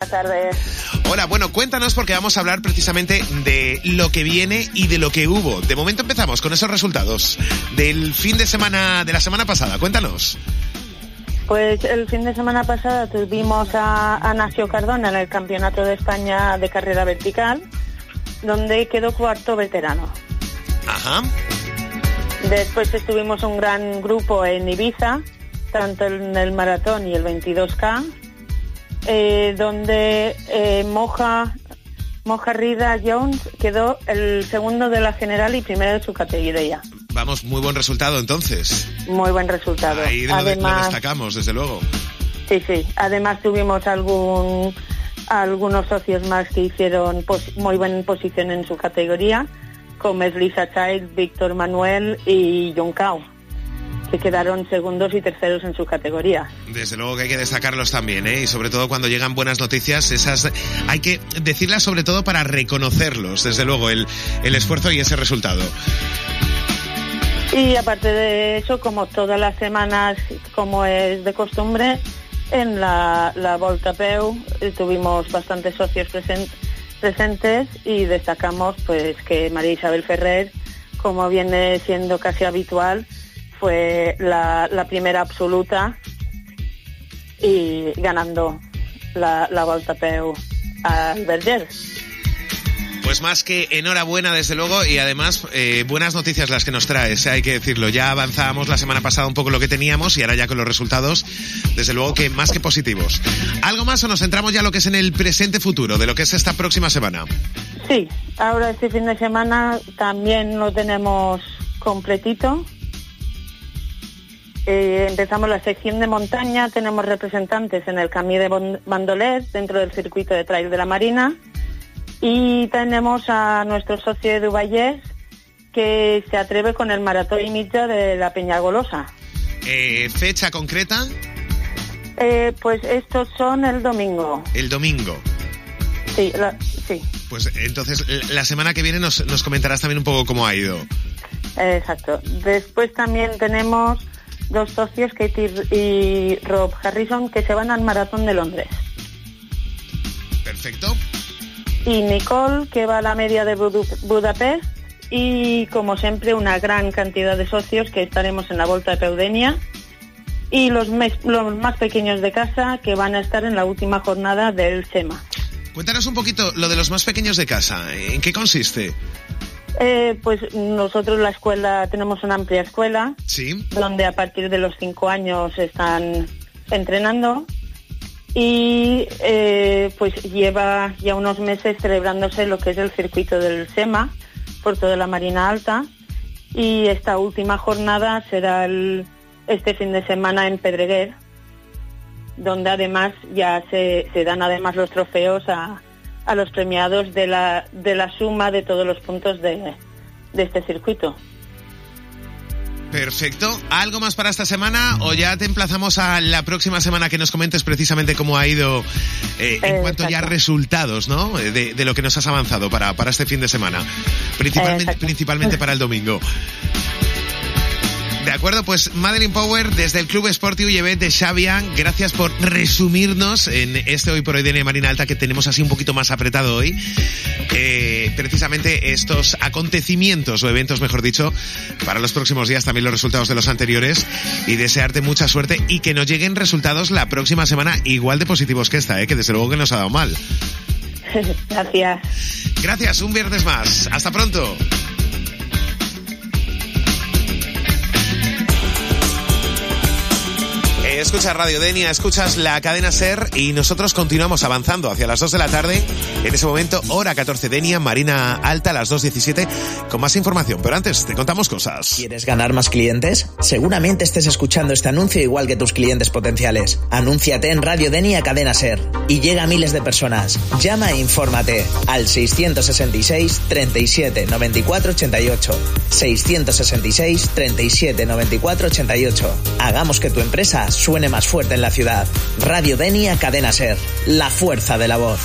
tardes. Hola, bueno, cuéntanos porque vamos a hablar precisamente de lo que viene y de lo que hubo. De momento empezamos con esos resultados del fin de semana, de la semana pasada. Cuéntanos. Pues el fin de semana pasada tuvimos a Nacio Cardona en el Campeonato de España de Carrera Vertical, donde quedó cuarto veterano. Ajá. Después estuvimos un gran grupo en Ibiza, tanto en el maratón y el 22K, donde Moja Rida Jones quedó el segundo de la general y primero de su categoría. Vamos, muy buen resultado entonces. Muy buen resultado. Ahí lo destacamos, desde luego. Sí. Además tuvimos algunos socios más que hicieron muy buena posición en su categoría, como es Lisa Child, Víctor Manuel y John Cao, que quedaron segundos y terceros en su categoría. Desde luego que hay que destacarlos también, ¿eh? Y sobre todo cuando llegan buenas noticias, esas hay que decirlas sobre todo para reconocerlos, desde luego, el esfuerzo y ese resultado. Y aparte de eso, como todas las semanas, como es de costumbre, en la Volta a Peu tuvimos bastantes socios presentes y destacamos pues que María Isabel Ferrer, como viene siendo casi habitual, fue la primera absoluta y ganando la Volta a Peu al Verger. Pues más que enhorabuena, desde luego, y además buenas noticias las que nos traes, hay que decirlo. Ya avanzábamos la semana pasada un poco lo que teníamos y ahora ya con los resultados, desde luego que más que positivos. ¿Algo más o nos centramos ya en lo que es en el presente futuro, de lo que es esta próxima semana? Sí, ahora este fin de semana también lo tenemos completito. Empezamos la sección de montaña, tenemos representantes en el Camí de Bandolet, dentro del circuito de trail de la Marina. Y tenemos a nuestro socio Edu Vallès, que se atreve con el maratón y mitja de la Peñagolosa. ¿Fecha concreta? Pues estos son el domingo. El domingo. Sí. Pues entonces la semana que viene nos comentarás también un poco cómo ha ido. Exacto. Después también tenemos dos socios, Katie y Rob Harrison, que se van al maratón de Londres. Perfecto. Y Nicole, que va a la media de Budapest, y como siempre una gran cantidad de socios que estaremos en la Volta a Peudenia, y los más pequeños de casa que van a estar en la última jornada del SEMA. Cuéntanos un poquito lo de los más pequeños de casa, ¿en qué consiste? Pues nosotros la escuela, tenemos una amplia escuela, ¿sí?, donde a partir de los 5 años están entrenando. Y pues lleva ya unos meses celebrándose lo que es el circuito del SEMA por toda la Marina Alta, y esta última jornada será este fin de semana en Pedreguer, donde además ya se dan además los trofeos a los premiados de la suma de todos los puntos de este circuito. Perfecto. ¿Algo más para esta semana o ya te emplazamos a la próxima semana que nos comentes precisamente cómo ha ido en cuanto ya a resultados, ¿no? De lo que nos has avanzado para este fin de semana, principalmente para el domingo. De acuerdo, pues Madeline Power desde el Club Esportiu Llevet de Xàbia, gracias por resumirnos en este Hoy por Hoy de Marina Alta que tenemos así un poquito más apretado hoy, precisamente estos acontecimientos o eventos, mejor dicho, para los próximos días, también los resultados de los anteriores, y desearte mucha suerte y que nos lleguen resultados la próxima semana igual de positivos que esta, que desde luego que nos ha dado mal. Gracias, un viernes más. Hasta pronto. Escuchas Radio Denia, escuchas la cadena SER y nosotros continuamos avanzando hacia las 2 de la tarde. En ese momento, hora 14 Denia, Marina Alta, las 2:17, con más información. Pero antes, te contamos cosas. ¿Quieres ganar más clientes? Seguramente estés escuchando este anuncio igual que tus clientes potenciales. Anúnciate en Radio Denia Cadena SER y llega a miles de personas. Llama e infórmate al 666 37 94 88. 666 37 94 88. Hagamos que tu empresa suene más fuerte en la ciudad. Radio Denia Cadena SER, la fuerza de la voz.